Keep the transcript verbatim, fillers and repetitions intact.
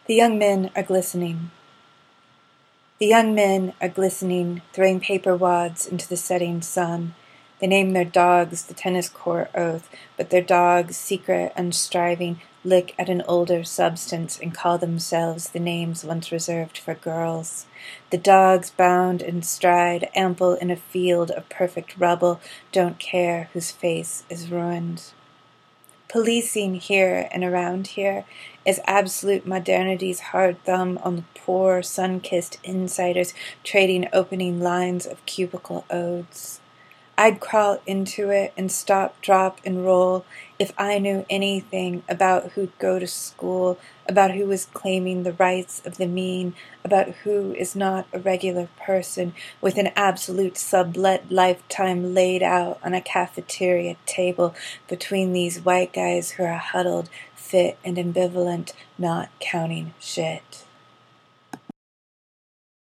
The young men are glistening. The young men are glistening, throwing paper wads into the setting sun. They name their dogs the tennis court oath, but their dogs, secret and striving, lick at an older substance and call themselves the names once reserved for girls. The dogs, bound in stride, ample in a field of perfect rubble, don't care whose face is ruined. Policing here and around here is absolute modernity's hard thumb on the poor, sun-kissed insiders trading opening lines of cubicle odes. I'd crawl into it and stop, drop, and roll if I knew anything about who'd go to school, about who was claiming the rights of the mean, about who is not a regular person with an absolute sublet lifetime laid out on a cafeteria table between these white guys who are huddled, fit and ambivalent, not counting shit.